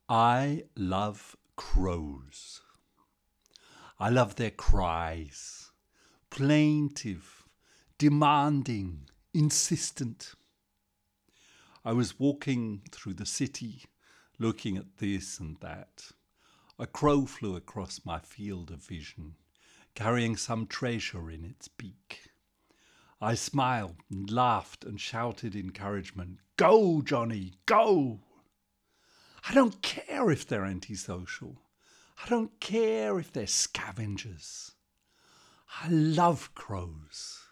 I love crows. I love their cries. Plaintive, demanding, insistent. I was walking through the city, looking at this and that. A crow flew across my field of vision, carrying some treasure in its beak. I smiled and laughed and shouted encouragement. Go, Johnny, go! I don't care if they're antisocial. I don't care if they're scavengers. I love crows.